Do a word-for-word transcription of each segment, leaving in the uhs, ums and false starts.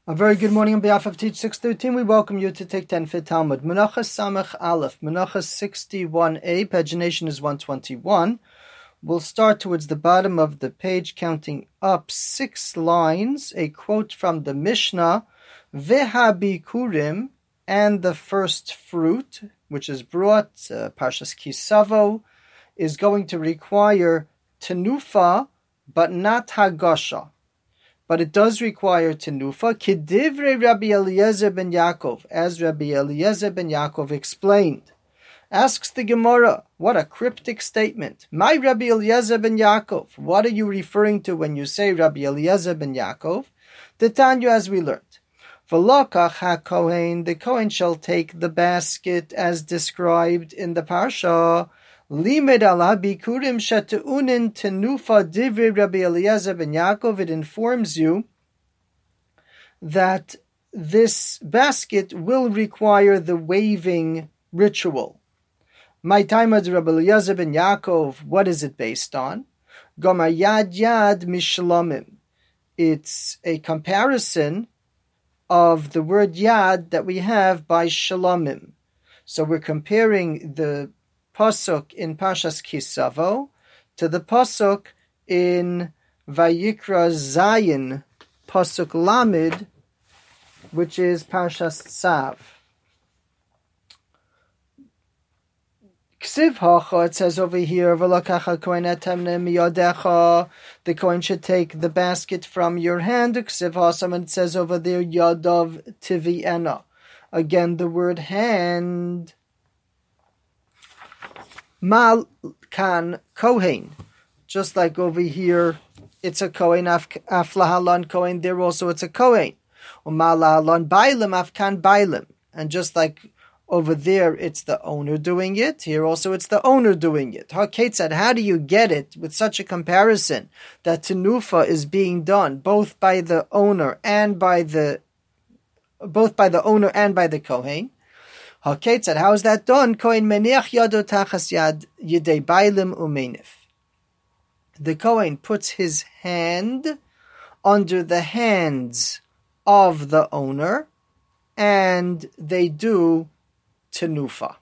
A very good morning on behalf of Teach six thirteen. We welcome you to take ten Fit Talmud. Menachos Samech Aleph, Menachos sixty-one A, pagination is one twenty-one. We'll start towards the bottom of the page, counting up six lines, a quote from the Mishnah, Vehabikurim, and the first fruit, which is brought, uh, Parshas Kisavo, is going to require tenufa, but not hagasha. But it does require tenufa. Kidivre Rabbi Eliezer ben Yaakov, as Rabbi Eliezer ben Yaakov explained. Asks the Gemara, what a cryptic statement. My Rabbi Eliezer ben Yaakov, what are you referring to when you say Rabbi Eliezer ben Yaakov? The Tanya, as we learned. V'lokach ha-kohen, the Kohen shall take the basket as described in the Parsha. Limed ala bikurim sheteunin tenufa divri Rabbi Eliezer ben Yaakov. It informs you that this basket will require the waving ritual. My time as Rabbi Eliezer ben Yaakov, what is it based on? Gomar yad yad mishlamim. It's a comparison of the word yad that we have by shalomim. So we're comparing the pasuk in Parshas Kisavo to the pasuk in Vayikra Zayin, pasuk Lamed, which is Parshas Tzav. Ksiv hacha, it says over here, V'lakacha kohen etemne miyadecha, the kohen should take the basket from your hand. Ksiv hasam, and it says over there, Yadav tiviena. Again, the word hand. Mal kan kohen, just like over here, it's a kohen af lahalon kohen. There also it's a kohen. Mal lahalon bailim af kan bailim, and just like over there, it's the owner doing it. Here also, it's the owner doing it. Kate said, how do you get it with such a comparison that tenufa is being done both by the owner and by the both by the owner and by the kohen? Kate said, how is that done? Kohen meniach yado tachas yad yidei bailim umenif. The kohen puts his hand under the hands of the owner, and they do tenufa.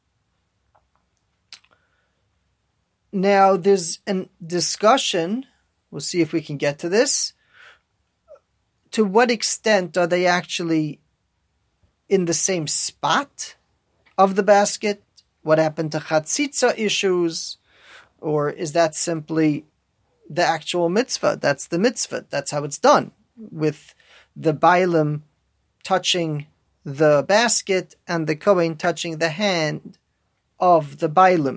Now, there's a discussion, we'll see if we can get to this, to what extent are they actually in the same spot of the basket? What happened to chatzitza issues? Or is that simply the actual mitzvah? That's the mitzvah. That's how it's done, with the bailim touching the basket and the kohen touching the hand of the bailim.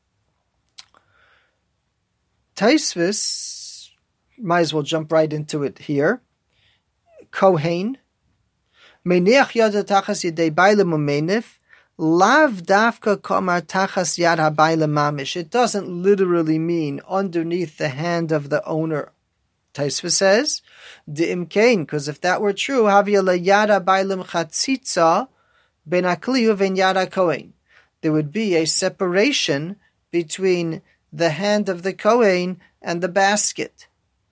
Taisvis, might as well jump right into it here. Kohen, meniach yad tachas yedei bailim umenif, lav dafka komar tachas yad ha-bailim mamish. It doesn't literally mean underneath the hand of the owner. Taisva says, D'imkein, because if that were true, havia leyada bailim chatzitza ben akliyu ven yada kohen. There would be a separation between the hand of the kohen and the basket.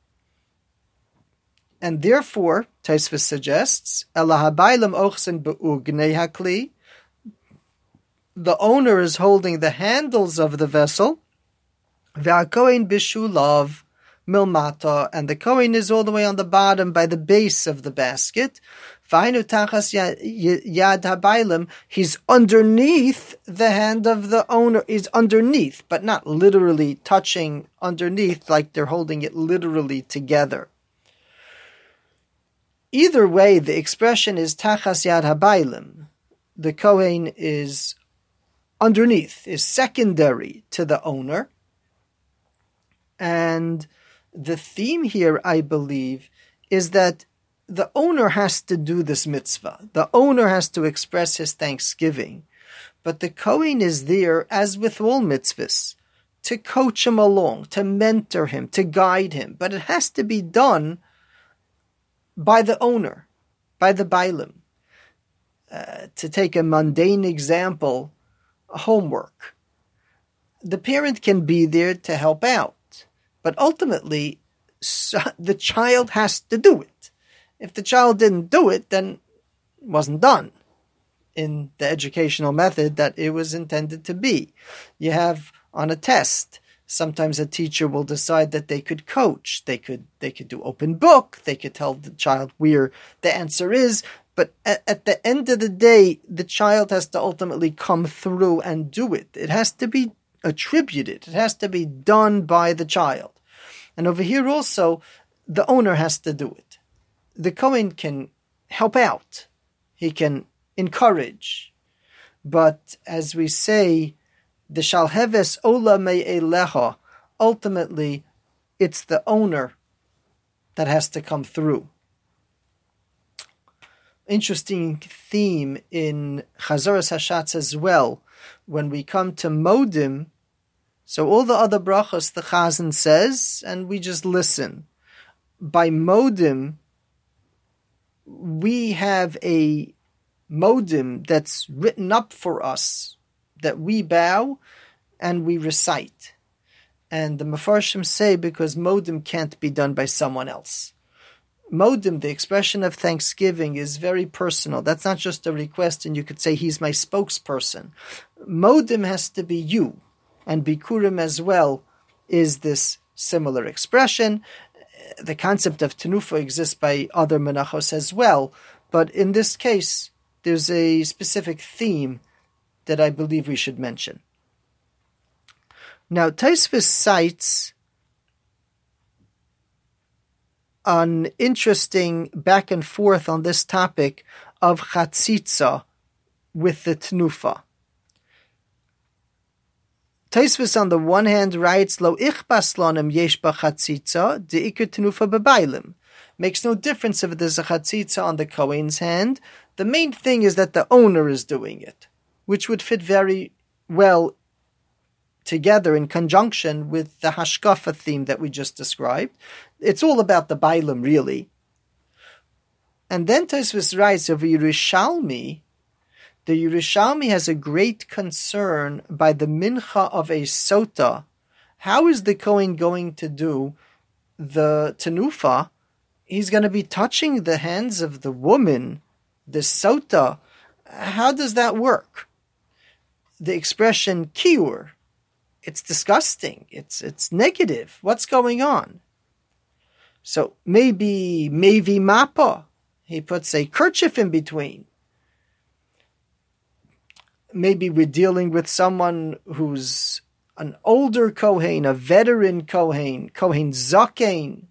And therefore, Taisva suggests, Ela ha-bailim ochsen be'ugnei hakli. The owner is holding the handles of the vessel, ve'akohen bishulav milmata, and the kohen is all the way on the bottom by the base of the basket. V'hainu tachas yad habailim, he's underneath the hand of the owner. He's underneath, but not literally touching underneath like they're holding it literally together. Either way, the expression is tachas yad habailim. The kohen is underneath, is secondary to the owner. And the theme here, I believe, is that the owner has to do this mitzvah. The owner has to express his thanksgiving. But the kohen is there, as with all mitzvahs, to coach him along, to mentor him, to guide him. But it has to be done by the owner, by the bailim. Uh, to take a mundane example, homework. The parent can be there to help out. But ultimately, so the child has to do it. If the child didn't do it, then it wasn't done in the educational method that it was intended to be. You have on a test, sometimes a teacher will decide that they could coach, they could they could do open book, they could tell the child where the answer is, but at, at the end of the day, the child has to ultimately come through and do it. It has to be attributed, it has to be done by the child. And over here also, the owner has to do it. The Kohen can help out, he can encourage, but as we say, the shalheves ola me'elecha, ultimately, it's the owner that has to come through. Interesting theme in Chazoras Hashatz as well. When we come to Modim, so all the other brachos the Chazan says, and we just listen. By Modim, we have a Modim that's written up for us, that we bow and we recite. And the Mefarshim say because Modim can't be done by someone else. Modim, the expression of thanksgiving, is very personal. That's not just a request and you could say he's my spokesperson. Modim has to be you. And Bikurim as well is this similar expression. The concept of Tenufa exists by other menachos as well. But in this case, there's a specific theme that I believe we should mention. Now, Tosfos cites an interesting back and forth on this topic of chatzitza with the Tenufa. Tosfos on the one hand writes, Lo ichbas lanem yesh ba chatzitza, de'ikr Tenufa bebailim. Makes no difference if there's a chatzitza on the Kohen's hand. The main thing is that the owner is doing it, which would fit very well together in conjunction with the hashkafa theme that we just described. It's all about the bailim, really. And then Tosfos writes of Yerushalmi, the Yerushalmi has a great concern by the mincha of a sota. How is the Kohen going to do the tenufa? He's going to be touching the hands of the woman, the sota. How does that work? The expression kiur, it's disgusting. It's it's negative. What's going on? So maybe maybe mappa. He puts a kerchief in between. Maybe we're dealing with someone who's an older Kohen, a veteran Kohen, Kohen Zakein.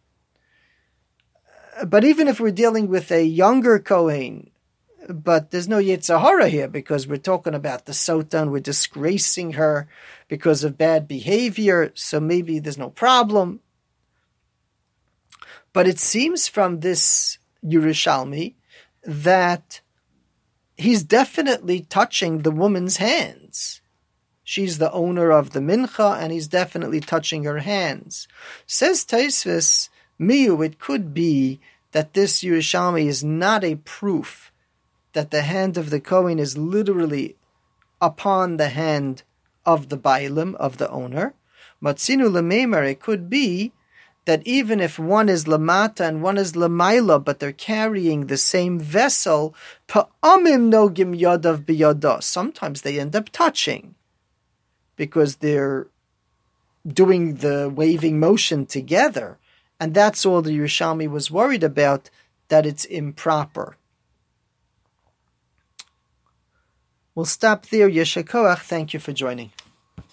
But even if we're dealing with a younger Kohen, but there's no Yetzer Hara here because we're talking about the Sota and we're disgracing her because of bad behavior, so maybe there's no problem. But it seems from this Yerushalmi that he's definitely touching the woman's hands. She's the owner of the mincha and he's definitely touching her hands. Says Tosfos, Miu, it could be that this Yerushalmi is not a proof that the hand of the Kohen is literally upon the hand of the Bailim, of the owner. Matzinu Lemeimer, it could be that even if one is Lamata and one is Lamaila, but they're carrying the same vessel, Pa'amim Nogim Yodav Biyodah, sometimes they end up touching because they're doing the waving motion together. And that's all the Yerushalmi was worried about, that it's improper. We'll stop there. Yesher Koach, thank you for joining.